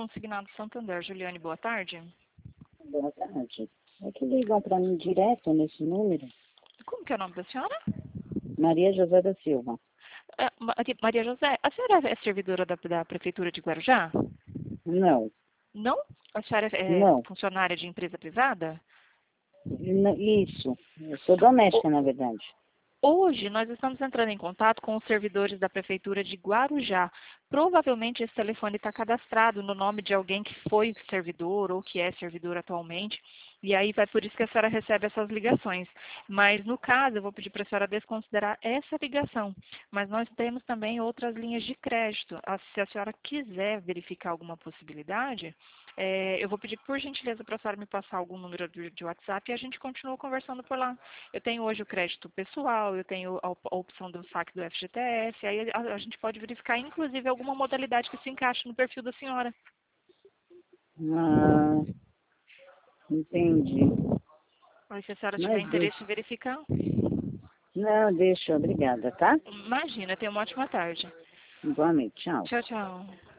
Consignado Santander. Juliane, boa tarde. Boa tarde. É que ligam para mim direto nesse número. Como que é o nome da senhora? Maria José da Silva. Maria José, a senhora é servidora da Prefeitura de Guarujá? Não, Não? A senhora é não. funcionária de empresa privada? Isso. Eu sou doméstica, na verdade. Hoje nós estamos entrando em contato com os servidores da Prefeitura de Guarujá. Provavelmente esse telefone está cadastrado no nome de alguém que foi servidor ou que é servidor atualmente. E aí vai por isso que a senhora recebe essas ligações. Mas no caso, eu vou pedir para a senhora desconsiderar essa ligação. Mas nós temos também outras linhas de crédito. Se a senhora quiser verificar alguma possibilidade, eu vou pedir por gentileza para a senhora me passar algum número de WhatsApp e a gente continua conversando por lá. Eu tenho hoje o crédito pessoal, eu tenho a opção do saque do FGTS, aí a gente pode verificar, inclusive, alguma modalidade que se encaixe no perfil da senhora. Ah, entendi. Aí, se a senhora tiver Mas interesse deixa. em verificar, Não, deixa. Obrigada, tá? imagina, tenha uma ótima tarde. Igualmente. Tchau. Tchau, tchau.